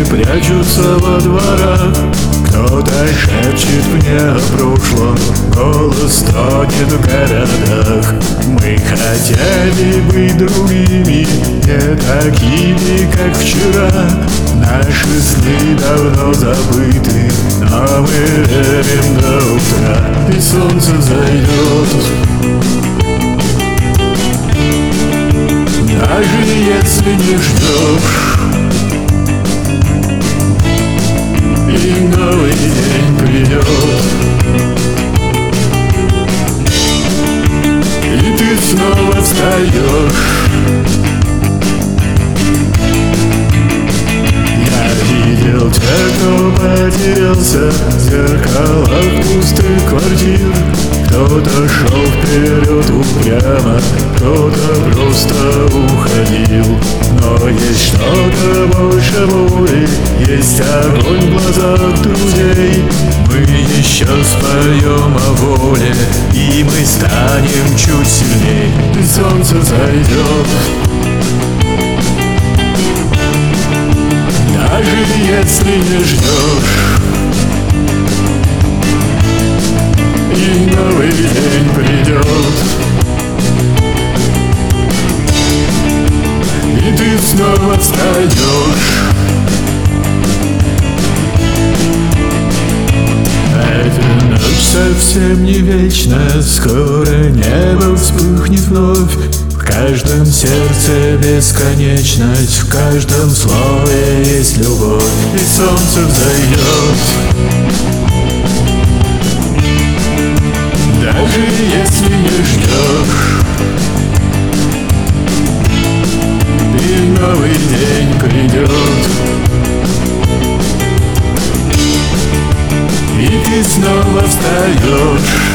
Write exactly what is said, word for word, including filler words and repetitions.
прячутся во дворах. Кто-то шепчет мне о прошлом, голос тонет в городах. Мы хотели быть другими, не такими, как вчера. Наши сны давно забыты, но мы верим до утра. И солнце зайдет, даже если не ждешь. И новый день придет, и ты снова встаешь. Я видел тех, кто потерялся в зеркалах пустых квартир. Кто-то шел вперед упрямо, кто-то просто уходил. Но есть что-то больше боли, есть огонь в глазах друзей. Мы еще споем о воле, и мы станем чуть сильней. И солнце зайдет, даже если не ждешь. И новый день придет, и ты снова встаешь. Эта ночь совсем не вечна, скоро небо вспыхнет вновь. В каждом сердце бесконечность, в каждом слове есть любовь. И солнце взойдет, даже если не ждешь. И новый день придет, и ты снова встаешь.